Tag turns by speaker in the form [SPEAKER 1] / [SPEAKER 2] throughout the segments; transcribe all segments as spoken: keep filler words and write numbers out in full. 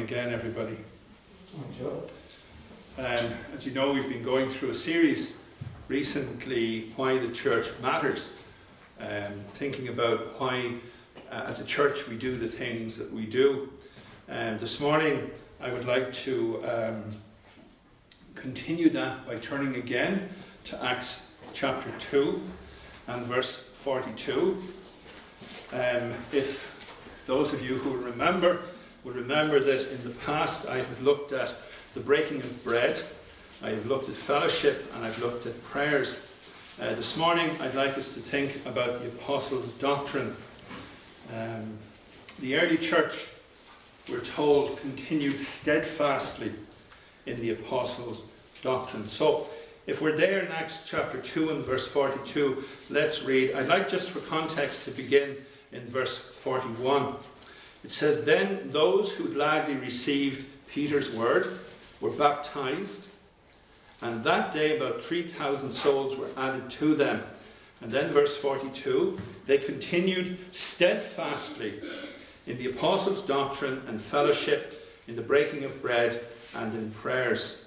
[SPEAKER 1] again, everybody. Um, as you know, we've been going through a series recently, Why the Church Matters, um, thinking about why, uh, as a church, we do the things that we do. And um, this morning, I would like to um, continue that by turning again to Acts chapter two and verse forty-two. Um, if those of you who remember, will remember that in the past I have looked at the breaking of bread, I have looked at fellowship, and I've looked at prayers. Uh, this morning I'd like us to think about the Apostles' doctrine. Um, the early church, we're told, continued steadfastly in the Apostles' doctrine. So if we're there in Acts chapter two and verse forty-two, let's read. I'd like, just for context, to begin in verse forty-one. It says, "Then those who gladly received Peter's word were baptized, and that day about three thousand souls were added to them." And then verse forty-two, "They continued steadfastly in the apostles' doctrine and fellowship, in the breaking of bread and in prayers."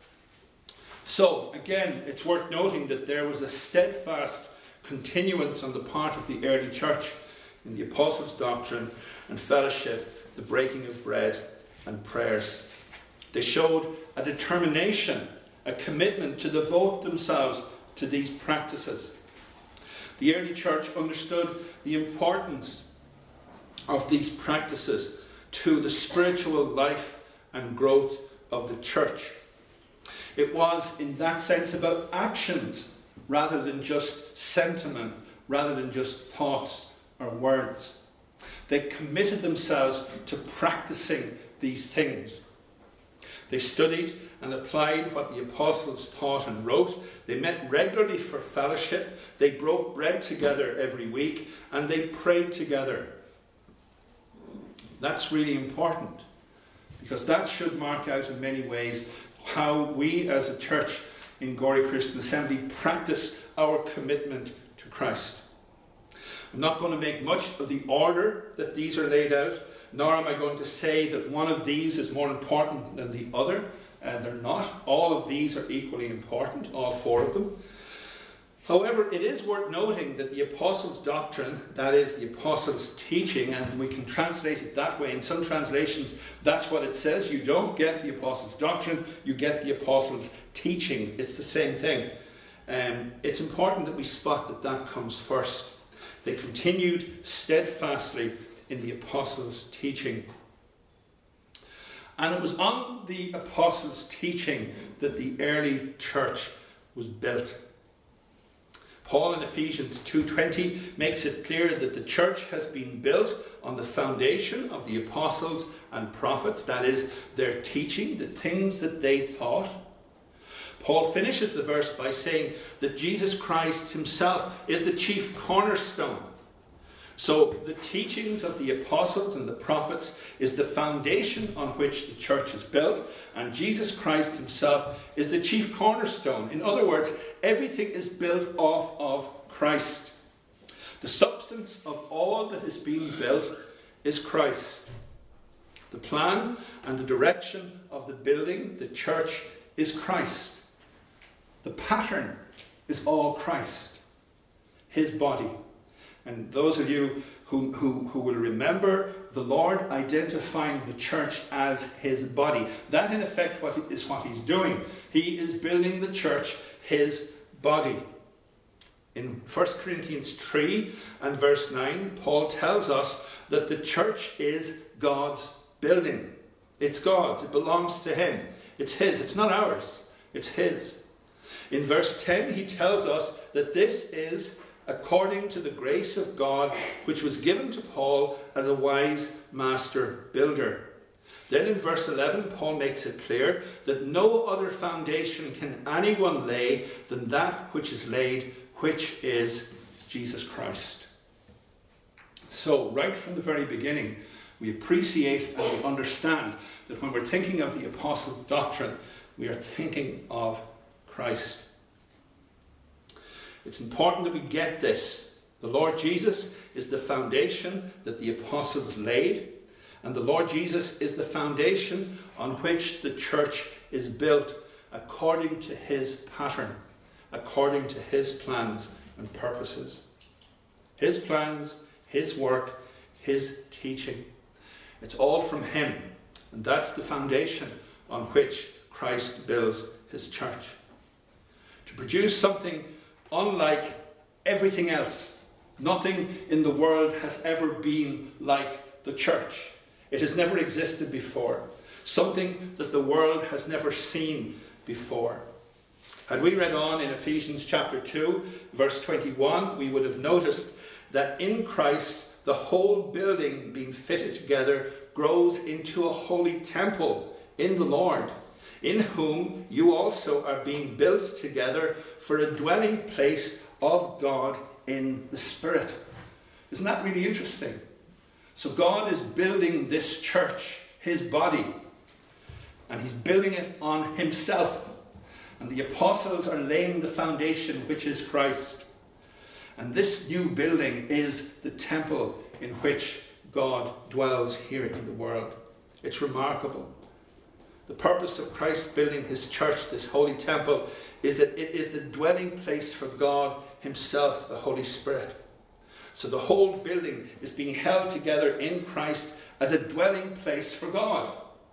[SPEAKER 1] So, again, it's worth noting that there was a steadfast continuance on the part of the early church in the apostles' doctrine and fellowship, the breaking of bread and prayers. They showed a determination, a commitment to devote themselves to these practices. The early church understood the importance of these practices to the spiritual life and growth of the church. It was, in that sense, about actions rather than just sentiment, rather than just thoughts or words. They committed themselves to practicing these things. They studied and applied what the apostles taught and wrote. They met regularly for fellowship. They broke bread together every week, and they prayed together. That's really important, because that should mark out in many ways how we as a church in Gorey Christian Assembly practice our commitment to Christ. I'm not going to make much of the order that these are laid out, nor am I going to say that one of these is more important than the other. Uh, they're not. All of these are equally important, all four of them. However, it is worth noting that the apostles' doctrine, that is, the apostles' teaching, and we can translate it that way. In some translations, that's what it says. You don't get the apostles' doctrine, you get the apostles' teaching. It's the same thing. Um, it's important that we spot that that comes first. They continued steadfastly in the apostles' teaching. And it was on the apostles' teaching that the early church was built. Paul in Ephesians two twenty makes it clear that the church has been built on the foundation of the apostles and prophets, that is, their teaching, the things that they taught. Paul finishes the verse by saying that Jesus Christ himself is the chief cornerstone. So the teachings of the apostles and the prophets is the foundation on which the church is built, and Jesus Christ himself is the chief cornerstone. In other words, everything is built off of Christ. The substance of all that is being built is Christ. The plan and the direction of the building, the church, is Christ. The pattern is all Christ, his body. And those of you who, who, who will remember the Lord identifying the church as his body, that in effect what is what he's doing. He is building the church, his body. In First Corinthians three and verse nine, Paul tells us that the church is God's building. It's God's. It belongs to him. It's his. It's not ours. It's his. In verse ten, he tells us that this is according to the grace of God, which was given to Paul as a wise master builder. Then in verse eleven, Paul makes it clear that no other foundation can anyone lay than that which is laid, which is Jesus Christ. So, right from the very beginning, we appreciate and we understand that when we're thinking of the apostles' doctrine, we are thinking of Christ. It's important that we get this. The Lord Jesus is the foundation that the apostles laid, And the Lord Jesus is the foundation on which the church is built according to his pattern, according to his plans and purposes. His plans, his work, his teaching. It's all from him. And that's the foundation on which Christ builds his church. To produce something unlike everything else. Nothing in the world has ever been like the church. It has never existed before. Something that the world has never seen before. Had we read on in Ephesians chapter two, verse twenty-one, we would have noticed that in Christ, the whole building being fitted together grows into a holy temple in the Lord, in whom you also are being built together for a dwelling place of God in the Spirit. Isn't that really interesting? So God is building this church, his body, and he's building it on himself. And the apostles are laying the foundation, which is Christ. And this new building is the temple in which God dwells here in the world. It's remarkable. The purpose of Christ building his church, this holy temple, is that it is the dwelling place for God himself, the Holy Spirit. So the whole building is being held together in Christ as a dwelling place for God.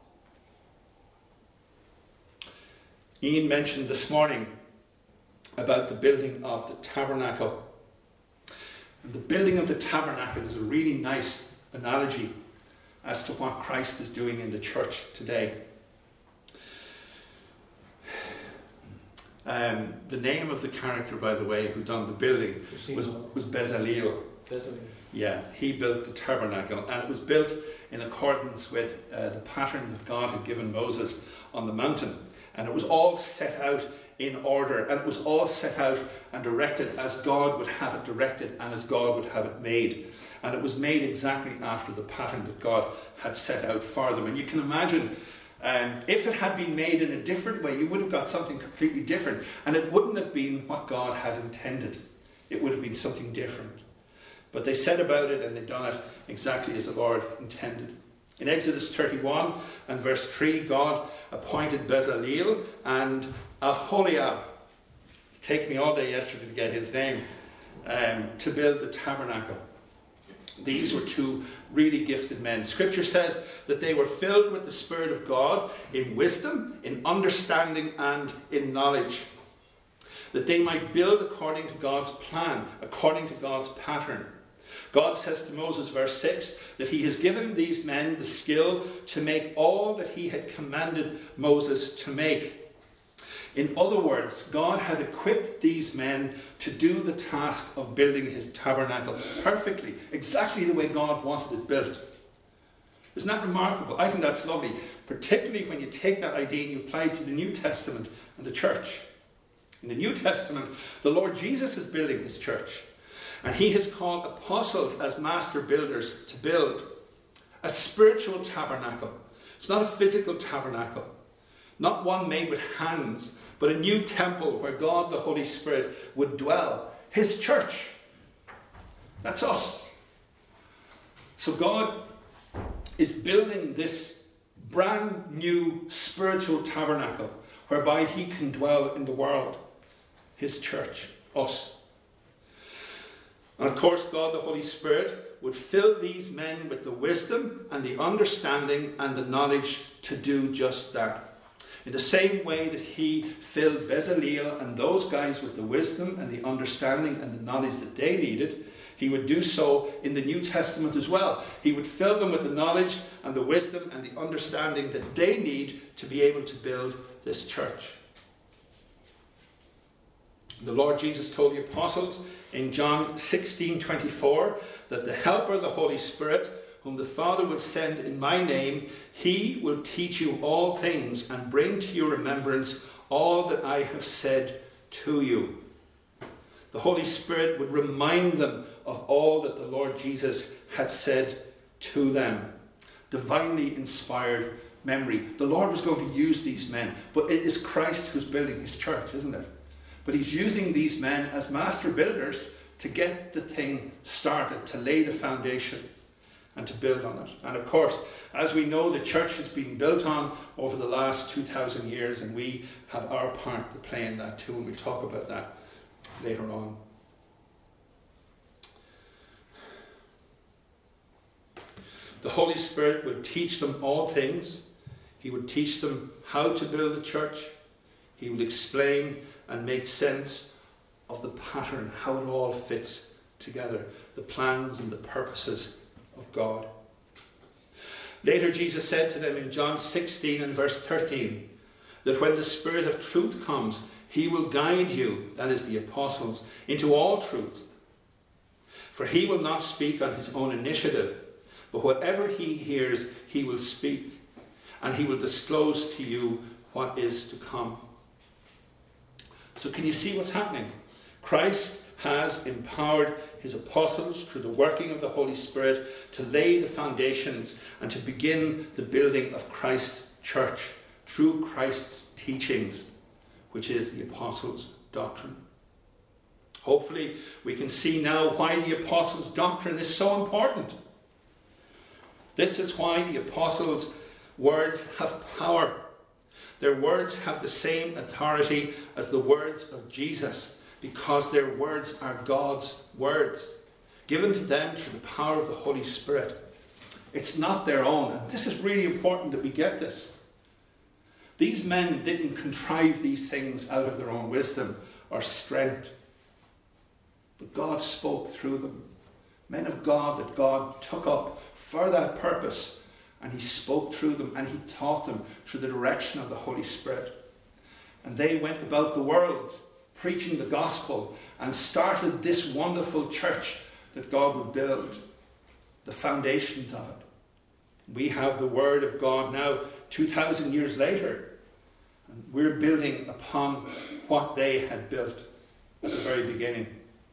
[SPEAKER 1] Ian mentioned this morning about the building of the tabernacle. And the building of the tabernacle is a really nice analogy as to what Christ is doing in the church today. Um, the name of the character, by the way, who done the building was, was Bezaleel. Bezaleel. Yeah, he built the tabernacle, and it was built in accordance with uh, the pattern that God had given Moses on the mountain. And it was all set out in order, and it was all set out and directed as God would have it directed and as God would have it made. And it was made exactly after the pattern that God had set out for them. And you can imagine, um, if it had been made in a different way, you would have got something completely different. And it wouldn't have been what God had intended. It would have been something different. But they set about it and they done it exactly as the Lord intended. In Exodus thirty-one and verse three, God appointed Bezaleel and Aholiab. It's taken me all day yesterday to get his name. Um, to build the tabernacle. These were two really gifted men. Scripture says that they were filled with the Spirit of God in wisdom, in understanding, and in knowledge. That they might build according to God's plan, according to God's pattern. God says to Moses, verse six, that he has given these men the skill to make all that he had commanded Moses to make. In other words, God had equipped these men to do the task of building his tabernacle perfectly, exactly the way God wanted it built. Isn't that remarkable? I think that's lovely, particularly when you take that idea and you apply it to the New Testament and the church. In the New Testament, the Lord Jesus is building his church, and he has called apostles as master builders to build a spiritual tabernacle. It's not a physical tabernacle, not one made with hands, but a new temple where God, the Holy Spirit, would dwell. His church. That's us. So God is building this brand new spiritual tabernacle whereby he can dwell in the world. His church. Us. And of course, God, the Holy Spirit, would fill these men with the wisdom and the understanding and the knowledge to do just that. In the same way that he filled Bezaleel and those guys with the wisdom and the understanding and the knowledge that they needed, he would do so in the New Testament as well. He would fill them with the knowledge and the wisdom and the understanding that they need to be able to build this church. The Lord Jesus told the apostles in John sixteen twenty-four that the Helper, the Holy Spirit, whom the Father will send in my name, he will teach you all things and bring to your remembrance all that I have said to you. The Holy Spirit would remind them of all that the Lord Jesus had said to them. Divinely inspired memory. The Lord was going to use these men, but it is Christ who's building his church, isn't it? But he's using these men as master builders to get the thing started, to lay the foundation. and to build on it. And of course, as we know, the church has been built on over the last two thousand years, and we have our part to play in that too, and we'll talk about that later on. The Holy Spirit would teach them all things. He would teach them how to build a church. He would explain and make sense of the pattern, how it all fits together, the plans and the purposes of God. Later, Jesus said to them in John sixteen and verse thirteen, that when the Spirit of truth comes, he will guide you, that is the apostles, into all truth. For he will not speak on his own initiative, but whatever he hears, he will speak, and he will disclose to you what is to come. So can you see what's happening? Christ has empowered his apostles through the working of the Holy Spirit to lay the foundations and to begin the building of Christ's church through Christ's teachings, which is the apostles' doctrine. Hopefully we can see now why the apostles' doctrine is so important. This is why the apostles' words have power. Their words have the same authority as the words of Jesus, because their words are God's words, given to them through the power of the Holy Spirit. It's not their own, and this is really important that we get this. These men didn't contrive these things out of their own wisdom or strength, but God spoke through them. Men of God that God took up for that purpose, and he spoke through them and he taught them through the direction of the Holy Spirit. And they went about the world preaching the gospel and started this wonderful church that God would build, the foundations of it. We have the word of God now two thousand years later, and we're building upon what they had built at the very beginning.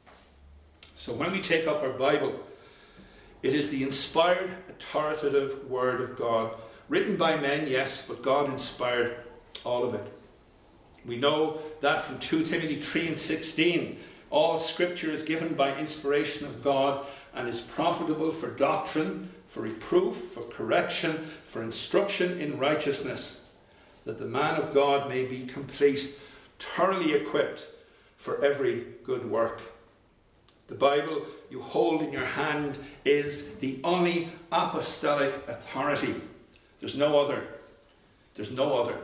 [SPEAKER 1] So when we take up our Bible, it is the inspired, authoritative word of God, written by men, yes, but God inspired all of it. We know that from Second Timothy three and sixteen, all scripture is given by inspiration of God and is profitable for doctrine, for reproof, for correction, for instruction in righteousness, that the man of God may be complete, thoroughly equipped for every good work. The Bible you hold in your hand is the only apostolic authority. There's no other. There's no other.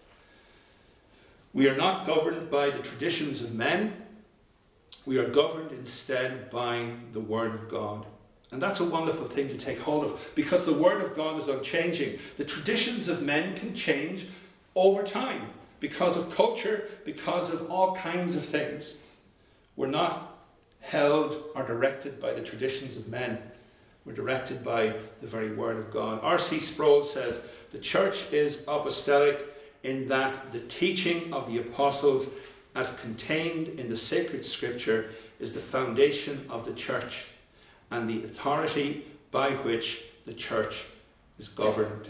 [SPEAKER 1] We are not governed by the traditions of men. We are governed instead by the Word of God. And that's a wonderful thing to take hold of, because the Word of God is unchanging. The traditions of men can change over time because of culture, because of all kinds of things. We're not held or directed by the traditions of men. We're directed by the very Word of God. R C Sproul says, the church is apostolic in that the teaching of the apostles as contained in the sacred scripture is the foundation of the church and the authority by which the church is governed.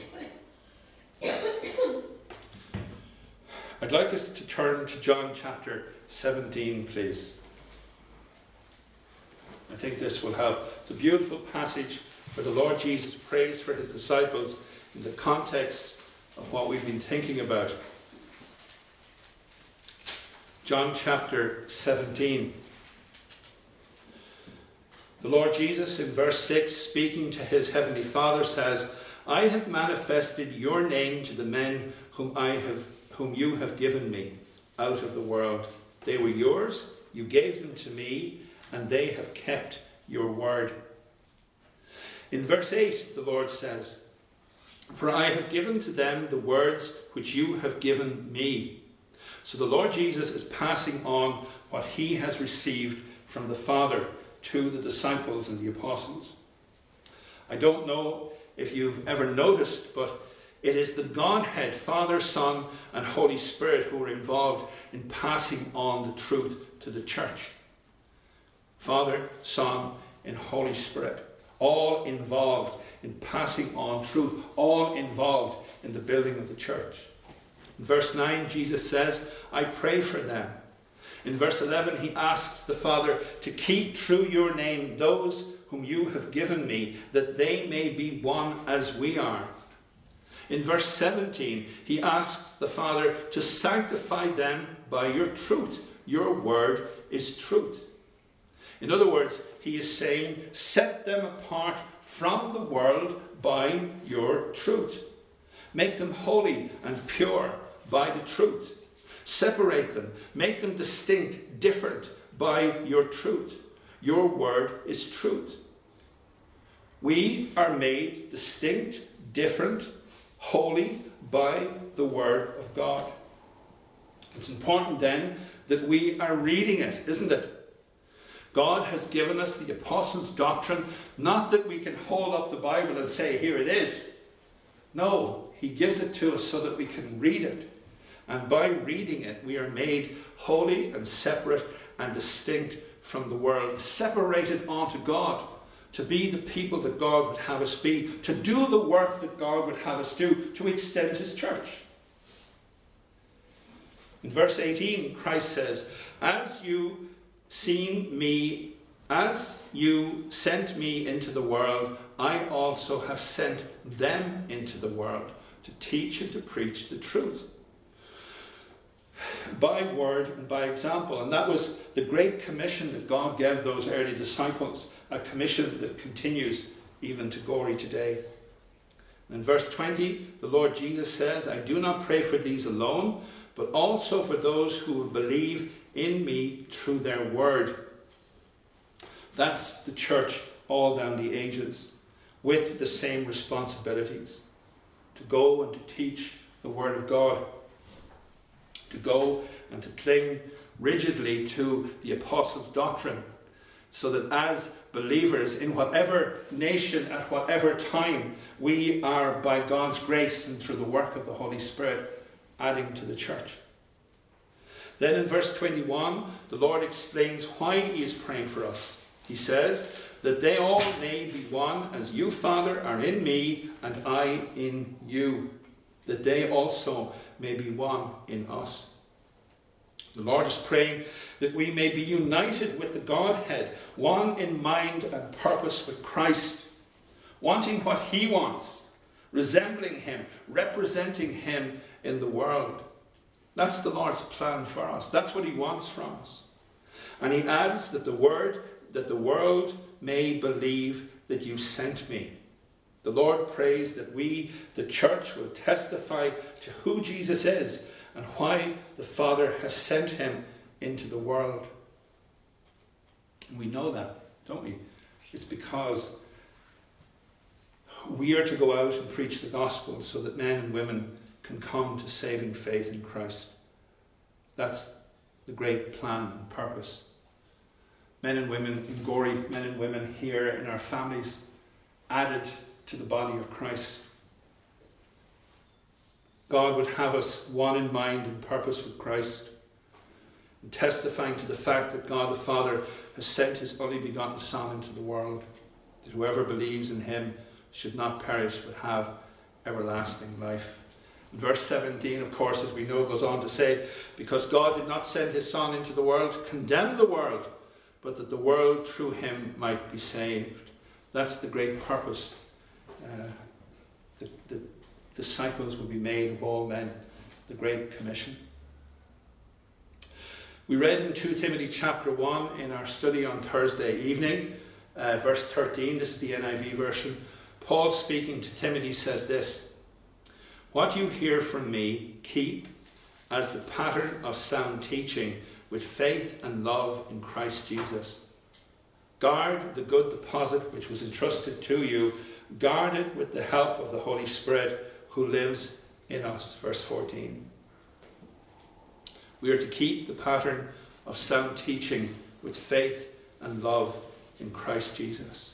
[SPEAKER 1] I'd like us to turn to John chapter seventeen, please. I think this will help. It's a beautiful passage where the Lord Jesus prays for his disciples in the context of what we've been thinking about. John chapter seventeen. The Lord Jesus in verse six, speaking to his heavenly Father, says, I have manifested your name to the men whom I have, whom you have given me out of the world. They were yours, you gave them to me, and they have kept your word. In verse eight, the Lord says, for I have given to them the words which you have given me. So the Lord Jesus is passing on what he has received from the Father to the disciples and the apostles. I don't know if you've ever noticed, but it is the Godhead, Father, Son, and Holy Spirit who are involved in passing on the truth to the church. Father, Son, and Holy Spirit, all involved in passing on truth, all involved in the building of the church. In verse nine, Jesus says, I pray for them. In verse eleven, he asks the Father to keep through your name those whom you have given me, that they may be one as we are. In verse seventeen, he asks the Father to sanctify them by your truth. Your word is truth. In other words, he is saying, set them apart from the world by your truth. Make them holy and pure by the truth. Separate them. Make them distinct, different by your truth. Your word is truth. We are made distinct, different, holy by the word of God. It's important then that we are reading it, isn't it? God has given us the apostles' doctrine, not that we can hold up the Bible and say, here it is. No, he gives it to us so that we can read it. And by reading it, we are made holy and separate and distinct from the world, separated unto God, to be the people that God would have us be, to do the work that God would have us do, to extend his church. In verse eighteen, Christ says, As you seen me, as you sent me into the world, I also have sent them into the world to teach and to preach the truth. By word and by example. And that was the great commission that God gave those early disciples, a commission that continues even to glory today. In verse twenty, the Lord Jesus says, I do not pray for these alone, but also for those who will believe in me through their word. That's the church all down the ages, with the same responsibilities. To go and to teach the word of God. To go and to cling rigidly to the apostles' doctrine, so that as believers in whatever nation, at whatever time, we are, by God's grace and through the work of the Holy Spirit, adding to the church. Then in verse twenty-one, the Lord explains why he is praying for us. He says, that they all may be one, as you, Father, are in me, and I in you, that they also may be one in us. The Lord is praying that we may be united with the Godhead, one in mind and purpose with Christ, wanting what he wants, resembling him, representing him in the world. That's the Lord's plan for us. That's what he wants from us. And he adds that the word, that the world may believe that you sent me. The Lord prays that we, the church, will testify to who Jesus is and why the Father has sent him into the world. And we know that, don't we? It's because we are to go out and preach the gospel so that men and women can come to saving faith in Christ. That's the great plan and purpose. Men and women in Gorey, men and women here in our families, added to the body of Christ. God would have us one in mind and purpose with Christ, and testifying to the fact that God the Father has sent his only begotten Son into the world, that whoever believes in him should not perish but have everlasting life. And verse seventeen, of course, as we know, goes on to say, because God did not send his Son into the world to condemn the world, but that the world through him might be saved. That's the great purpose. Uh, the, the disciples will be made of all men, the Great Commission. We read in Second Timothy chapter one in our study on Thursday evening, uh, verse thirteen, this is the N I V version. Paul, speaking to Timothy, says this: what you hear from me, keep as the pattern of sound teaching with faith and love in Christ Jesus. Guard the good deposit which was entrusted to you. Guard it with the help of the Holy Spirit who lives in us. Verse fourteen. We are to keep the pattern of sound teaching with faith and love in Christ Jesus.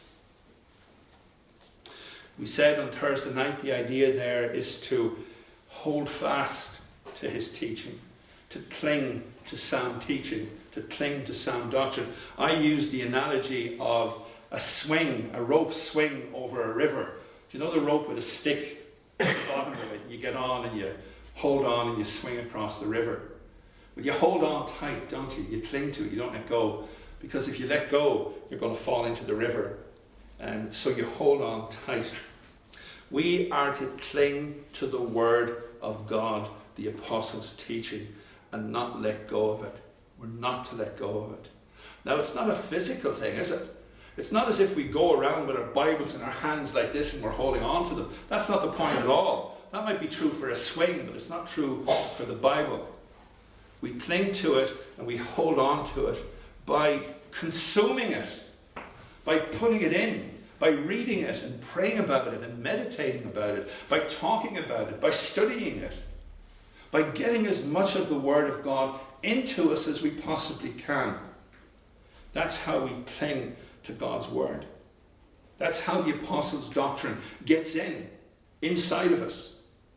[SPEAKER 1] We said on Thursday night the idea there is to hold fast to his teaching, to cling to sound teaching, to cling to sound doctrine. I use the analogy of a swing, a rope swing over a river. Do you know the rope with a stick at the bottom of it? You get on and you hold on and you swing across the river. But you hold on tight, don't you? You cling to it, you don't let go. Because if you let go, you're going to fall into the river. And so you hold on tight. We are to cling to the word of God, the apostles' teaching, and not let go of it. We're not to let go of it. Now, it's not a physical thing, is it? It's not as if we go around with our Bibles in our hands like this and we're holding on to them. That's not the point at all. That might be true for a swing, but it's not true for the Bible. We cling to it and we hold on to it by consuming it, by putting it in, by reading it and praying about it and meditating about it, by talking about it, by studying it, by getting as much of the Word of God into us as we possibly can. That's how we cling to God's Word. That's how the apostles' doctrine gets in, inside of us.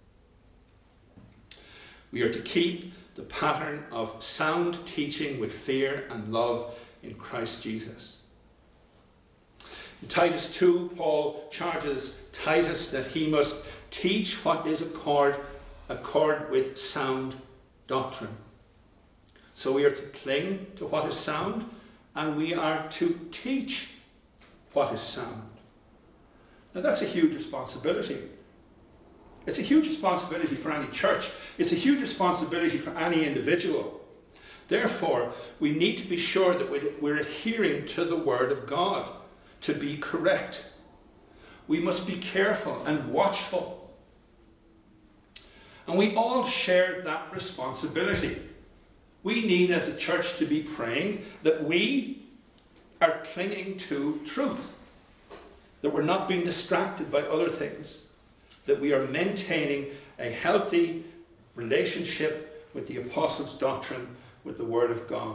[SPEAKER 1] We are to keep the pattern of sound teaching with fear and love in Christ Jesus. In Titus two, Paul charges Titus that he must teach what is accord, accord with sound doctrine. So we are to cling to what is sound, and we are to teach what is sound. Now that's a huge responsibility. It's a huge responsibility for any church. It's a huge responsibility for any individual. Therefore, we need to be sure that we're adhering to the Word of God to be correct. We must be careful and watchful. And we all share that responsibility. We need as a church to be praying that we are clinging to truth, that we're not being distracted by other things, that we are maintaining a healthy relationship with the apostles' doctrine, with the Word of God.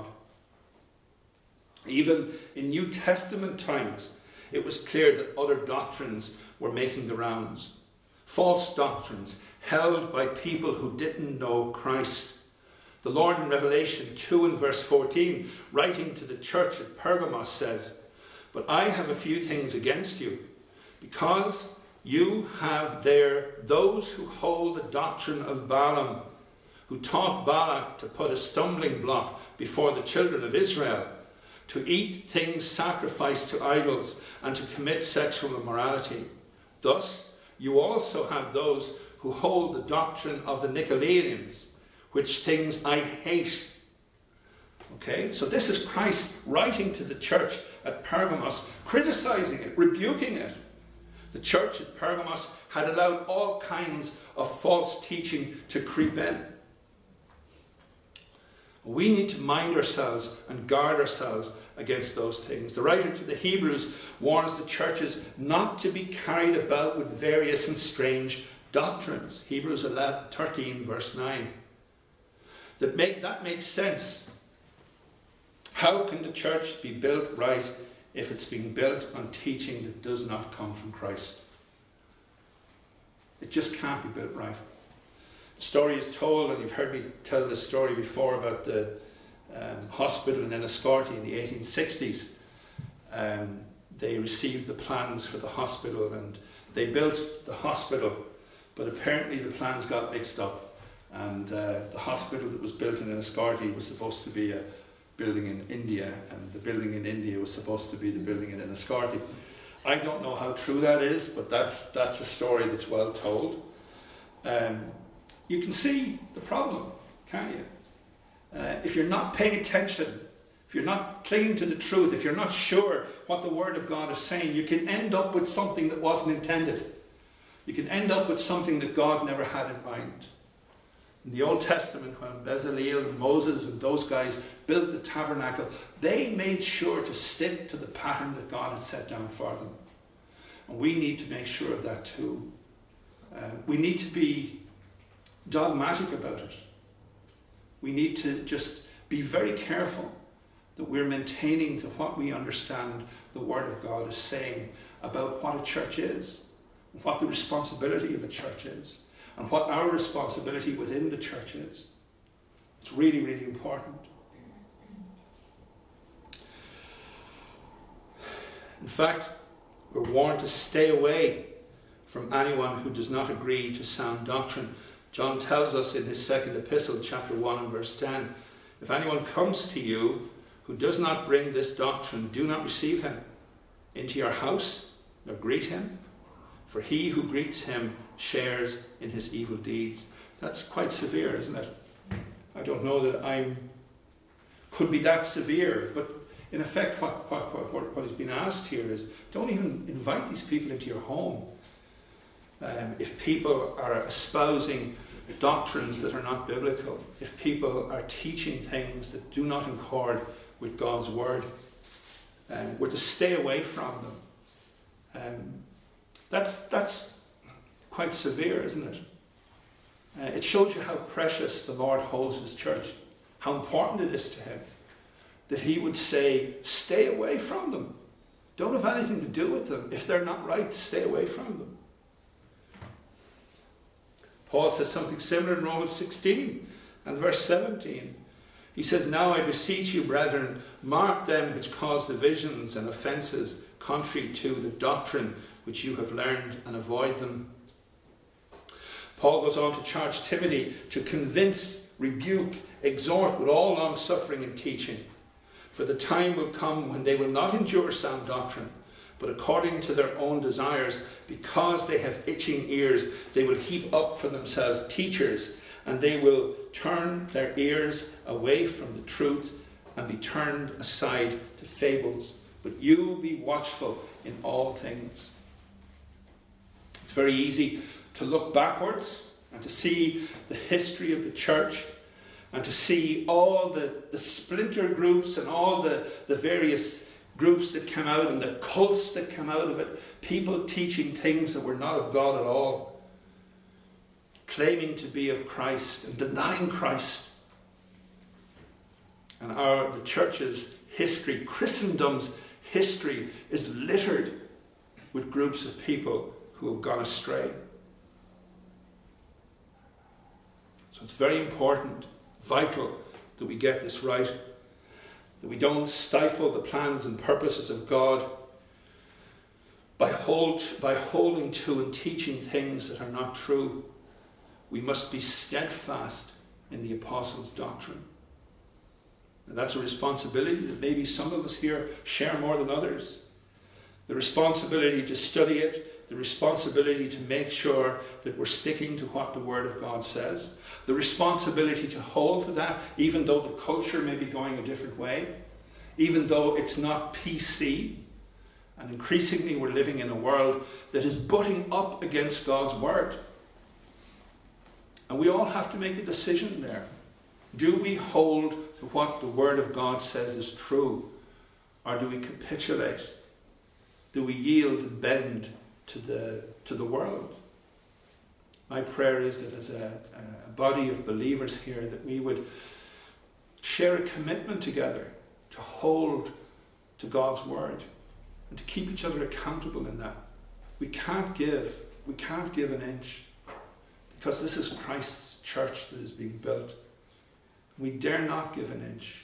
[SPEAKER 1] Even in New Testament times, it was clear that other doctrines were making the rounds. False doctrines held by people who didn't know Christ. The Lord in Revelation two and verse fourteen, writing to the church at Pergamos, says, "But I have a few things against you, because you have there those who hold the doctrine of Balaam, who taught Balak to put a stumbling block before the children of Israel, to eat things sacrificed to idols, and to commit sexual immorality. Thus, you also have those who hold the doctrine of the Nicolaitans, which things I hate." Okay, so this is Christ writing to the church at Pergamos, criticizing it, rebuking it. The church at Pergamos had allowed all kinds of false teaching to creep in. We need to mind ourselves and guard ourselves against those things. The writer to the Hebrews warns the churches not to be carried about with various and strange doctrines. Hebrews eleven, thirteen, verse nine. That, make, that makes sense. How can the church be built right if it's being built on teaching that does not come from Christ? It just can't be built right. The story is told, and you've heard me tell this story before, about the um, hospital in Enniscorthy in the eighteen sixties. Um, they received the plans for the hospital and they built the hospital, but apparently the plans got mixed up, and uh, the hospital that was built in Enniscorthy was supposed to be a building in India, and the building in India was supposed to be the building in Enniscorthy. I don't know how true that is, but that's that's a story that's well told. Um, you can see the problem, can't you? Uh, if you're not paying attention, if you're not clinging to the truth, if you're not sure what the Word of God is saying, you can end up with something that wasn't intended. You can end up with something that God never had in mind. In the Old Testament, when Bezalel and Moses and those guys built the tabernacle, they made sure to stick to the pattern that God had set down for them. And we need to make sure of that too. Uh, we need to be dogmatic about it. We need to just be very careful that we're maintaining to what we understand the Word of God is saying about what a church is, what the responsibility of a church is, and what our responsibility within the church is. It's really, really important. In fact, we're warned to stay away from anyone who does not agree to sound doctrine. John tells us in his second epistle, chapter one and verse ten, "If anyone comes to you who does not bring this doctrine, do not receive him into your house nor greet him, for he who greets him shares in his evil deeds. That's quite severe, isn't it? I don't know that I could be that severe, but in effect what, what, what, what is being asked here is, don't even invite these people into your home. Um, if people are espousing doctrines that are not biblical, if people are teaching things that do not accord with God's word, um, we're to stay away from them. Um, that's, that's quite severe, isn't it? Uh, it shows you how precious the Lord holds his church, how important it is to him, that he would say, stay away from them. Don't have anything to do with them. If they're not right, stay away from them. Paul says something similar in Romans sixteen and verse seventeen. He says, now I beseech you, brethren, mark them which cause divisions and offences, contrary to the doctrine which you have learned, and avoid them. Paul goes on to charge Timothy to convince, rebuke, exhort with all long suffering and teaching. For the time will come when they will not endure sound doctrine, but according to their own desires, because they have itching ears, they will heap up for themselves teachers, and they will turn their ears away from the truth and be turned aside to fables. But you be watchful in all things. It's very easy to look backwards and to see the history of the church and to see all the, the splinter groups and all the, the various groups that came out and the cults that came out of it, people teaching things that were not of God at all, claiming to be of Christ and denying Christ. And our the church's history, Christendom's history, is littered with groups of people who have gone astray. So it's very important, vital, that we get this right, that we don't stifle the plans and purposes of God by hold by holding to and teaching things that are not true. We must be steadfast in the apostles' doctrine. And that's a responsibility that maybe some of us here share more than others. The responsibility to study it, the responsibility to make sure that we're sticking to what the Word of God says, the responsibility to hold to that, even though the culture may be going a different way, even though it's not P C, and increasingly we're living in a world that is butting up against God's Word. And we all have to make a decision there. Do we hold to what the Word of God says is true? Or do we capitulate? Do we yield and bend to the, to the world? My prayer is that as a, a body of believers here, that we would share a commitment together to hold to God's Word and to keep each other accountable in that. We can't give, we can't give an inch, because this is Christ's church that is being built. We dare not give an inch.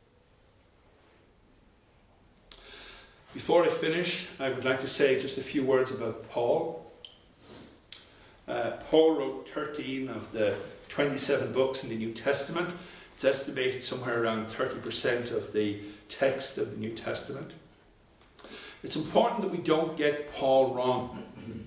[SPEAKER 1] Before I finish, I would like to say just a few words about Paul. Uh, Paul wrote thirteen of the twenty-seven books in the New Testament. It's estimated somewhere around thirty percent of the text of the New Testament. It's important that we don't get Paul wrong.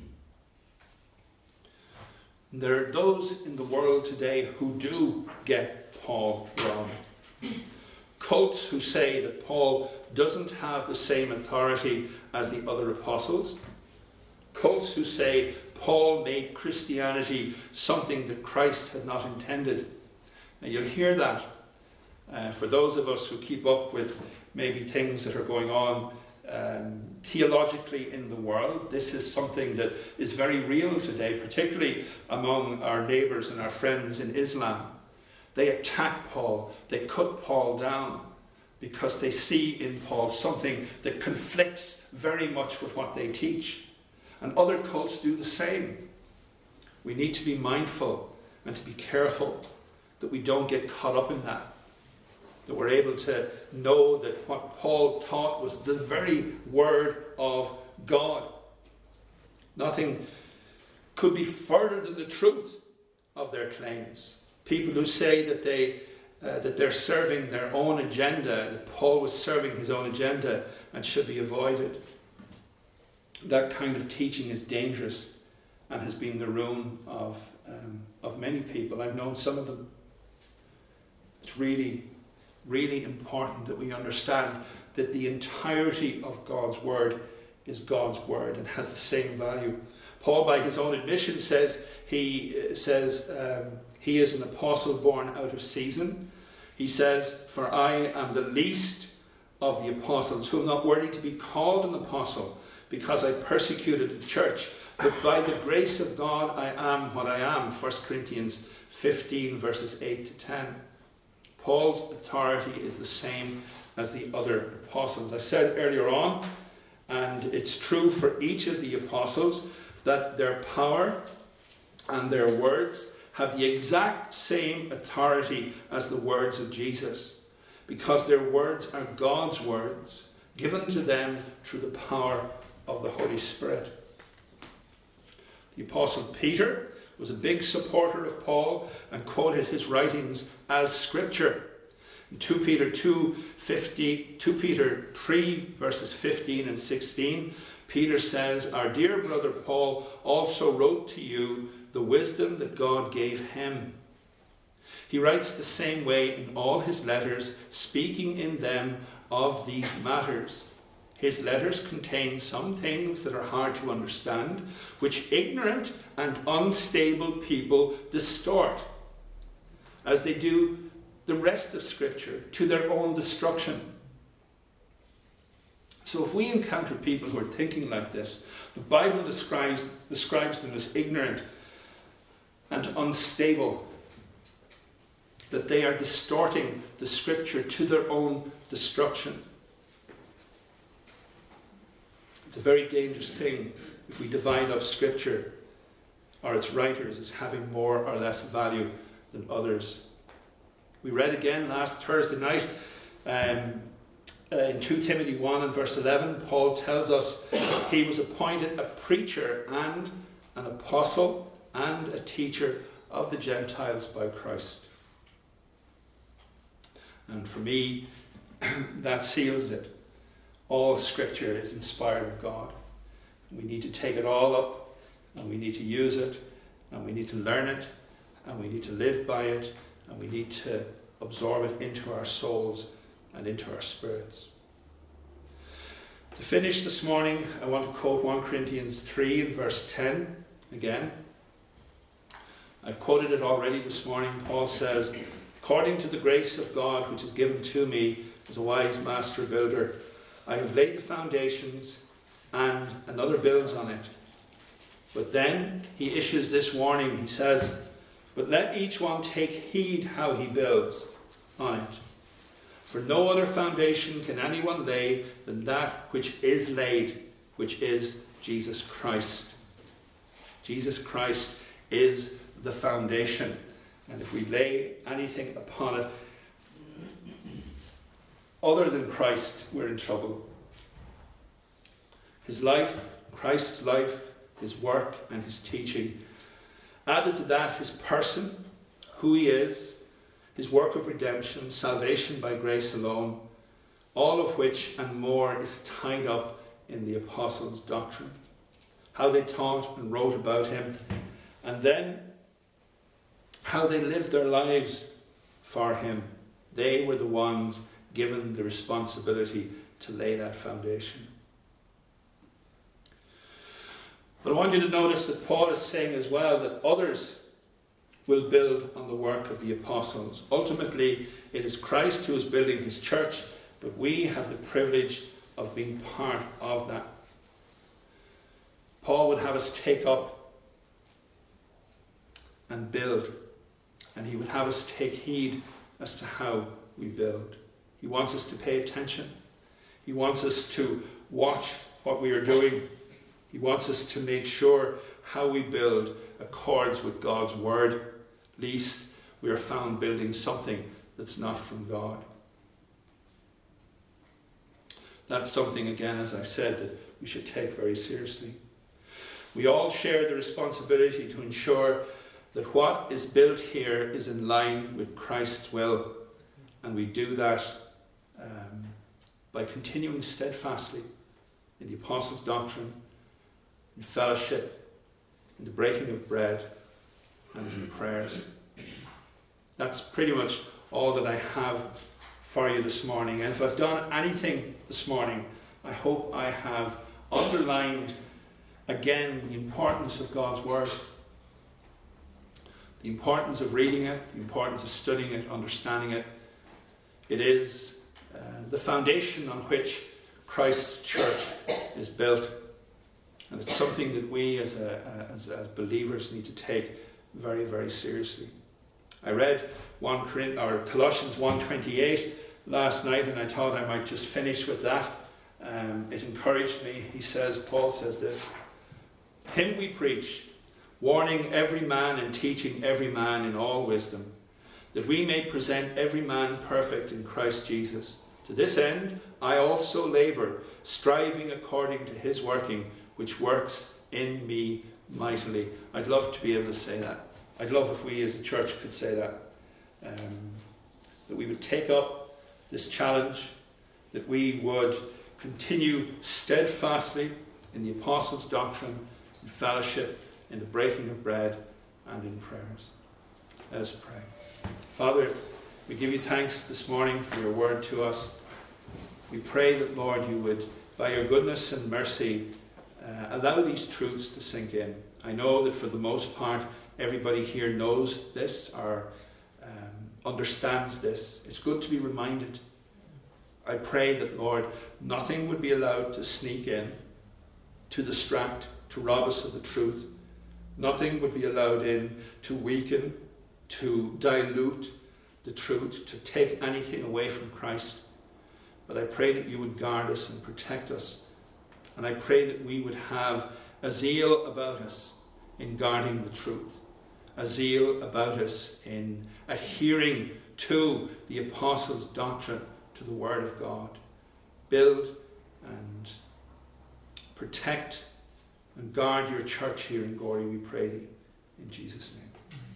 [SPEAKER 1] There are those in the world today who do get Paul wrong. Cults who say that Paul doesn't have the same authority as the other apostles. Cults who say Paul made Christianity something that Christ had not intended. Now you'll hear that uh, for those of us who keep up with maybe things that are going on um, theologically in the world. This is something that is very real today, particularly among our neighbours and our friends in Islam. They attack Paul, they cut Paul down because they see in Paul something that conflicts very much with what they teach. And other cults do the same. We need to be mindful and to be careful that we don't get caught up in that. That we're able to know that what Paul taught was the very word of God. Nothing could be further than the truth of their claims. People who say that they uh, that they're serving their own agenda, that Paul was serving his own agenda and should be avoided. that kind of teaching is dangerous and has been the ruin of, um, of many people. I've known some of them. It's really, really important that we understand that the entirety of God's word is God's word and has the same value. Paul, by his own admission, says he uh, says um, he is an apostle born out of season. He says, "For I am the least of the apostles, who am not worthy to be called an apostle, because I persecuted the church. But by the grace of God I am what I am." First Corinthians fifteen, verses eight to ten. Paul's authority is the same as the other apostles. I said earlier on, and it's true for each of the apostles, that their power and their words have the exact same authority as the words of Jesus, because their words are God's words, given to them through the power of the Holy Spirit. The Apostle Peter was a big supporter of Paul and quoted his writings as scripture. In Second Peter two fifty, Second Peter three verses fifteen and sixteen, Peter says, "Our dear brother Paul also wrote to you the wisdom that God gave him." He writes the same way in all his letters, speaking in them of these matters. His letters contain some things that are hard to understand, which ignorant and unstable people distort, as they do the rest of Scripture, to their own destruction. So if we encounter people who are thinking like this, the Bible describes, describes them as ignorant and unstable, that they are distorting the Scripture to their own destruction. It's a very dangerous thing if we divide up Scripture or its writers as having more or less value than others. We read again last Thursday night um, uh, in Second Timothy one and verse eleven, Paul tells us he was appointed a preacher and an apostle and a teacher of the Gentiles by Christ. And for me, that seals it. All Scripture is inspired of God. We need to take it all up, and we need to use it, and we need to learn it, and we need to live by it, and we need to absorb it into our souls and into our spirits. To finish this morning, I want to quote First Corinthians three and verse ten again. I've quoted it already this morning. Paul says, "According to the grace of God which is given to me as a wise master builder, I have laid the foundations and another builds on it." But then he issues this warning. He says, "But let each one take heed how he builds on it. For no other foundation can anyone lay than that which is laid, which is Jesus Christ." Jesus Christ is the foundation. And if we lay anything upon it other than Christ, we're in trouble. His life, Christ's life, his work and his teaching. Added to that, his person, who he is, his work of redemption, salvation by grace alone, all of which and more is tied up in the apostles' doctrine, how they taught and wrote about him, and then how they lived their lives for him. They were the ones given the responsibility to lay that foundation. But I want you to notice that Paul is saying as well that others will build on the work of the apostles. Ultimately, it is Christ who is building his church, but we have the privilege of being part of that. Paul would have us take up and build, and he would have us take heed as to how we build. He wants us to pay attention. He wants us to watch what we are doing. He wants us to make sure how we build accords with God's word, lest we are found building something that's not from God. That's something, again, as I've said, that we should take very seriously. We all share the responsibility to ensure that what is built here is in line with Christ's will, and we do that um, by continuing steadfastly in the apostles' doctrine, in fellowship, in the breaking of bread, and in prayers. That's pretty much all that I have for you this morning. And if I've done anything this morning, I hope I have underlined again the importance of God's Word, the importance of reading it, the importance of studying it, understanding it. It is uh, the foundation on which Christ's church is built, and it's something that we as, a, as, as believers need to take very, very seriously. I read one or Colossians one twenty-eight last night, and I thought I might just finish with that. Um, it encouraged me. He says, Paul says this: "Him we preach, warning every man and teaching every man in all wisdom, that we may present every man perfect in Christ Jesus. To this end I also labour, striving according to his working, which works in me mightily." I'd love to be able to say that. I'd love if we as a church could say that. Um, that we would take up this challenge, that we would continue steadfastly in the apostles' doctrine, in fellowship, in the breaking of bread, and in prayers. Let us pray. Father, we give you thanks this morning for your word to us. We pray that, Lord, you would, by your goodness and mercy, uh, allow these truths to sink in. I know that for the most part, everybody here knows this or um, understands this. It's good to be reminded. I pray that, Lord, nothing would be allowed to sneak in, to distract, to rob us of the truth. Nothing would be allowed in to weaken, to dilute the truth, to take anything away from Christ. But I pray that you would guard us and protect us. And I pray that we would have a zeal about us in guarding the truth, a zeal about us in adhering to the apostles' doctrine, to the Word of God. Build and protect and guard your church here in Gorey, we pray thee, in Jesus' name.